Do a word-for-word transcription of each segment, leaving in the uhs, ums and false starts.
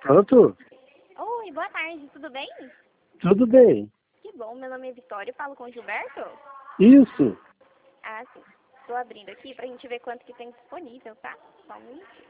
Pronto? Oi, boa tarde, tudo bem? Tudo bem. Que bom, meu nome é Vitória, eu falo com o Gilberto? Isso. Ah, sim. Estou abrindo aqui pra gente ver quanto que tem disponível, tá? Só um minutinho.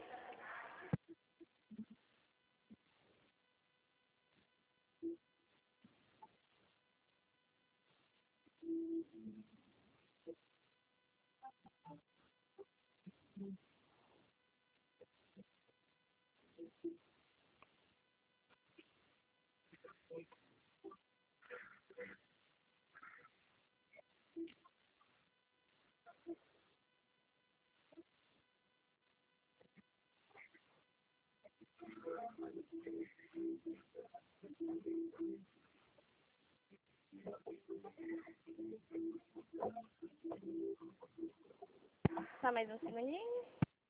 Só mais um segundinho.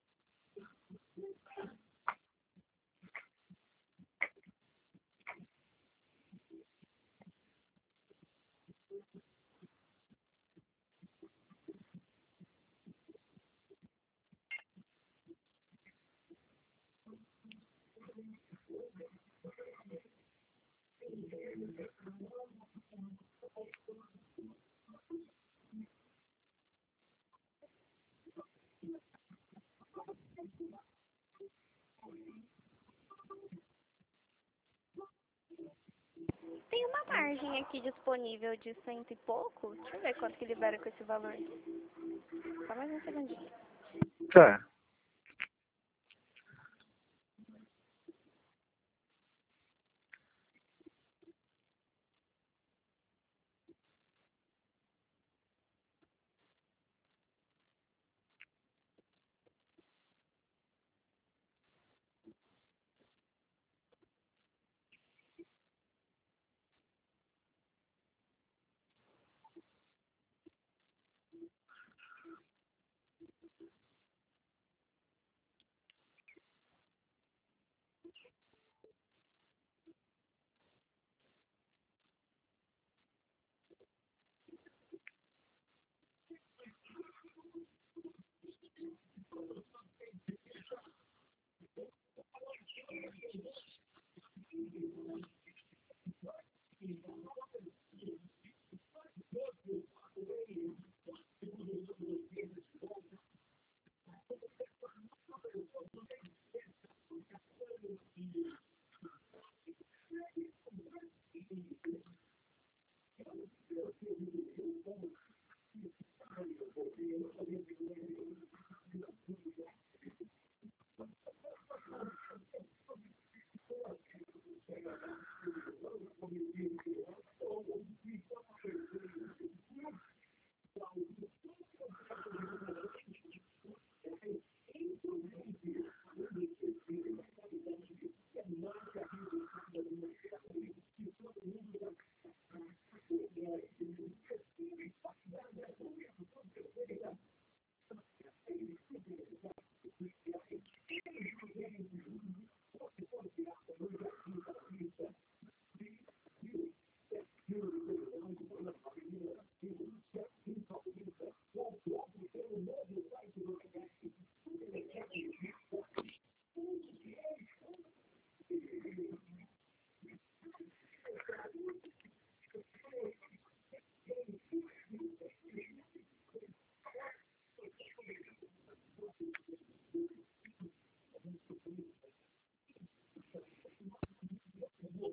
Tem uma margem aqui disponível de cento e pouco. Deixa eu ver quanto que libera com esse valor. Só mais um segundinho. Tá.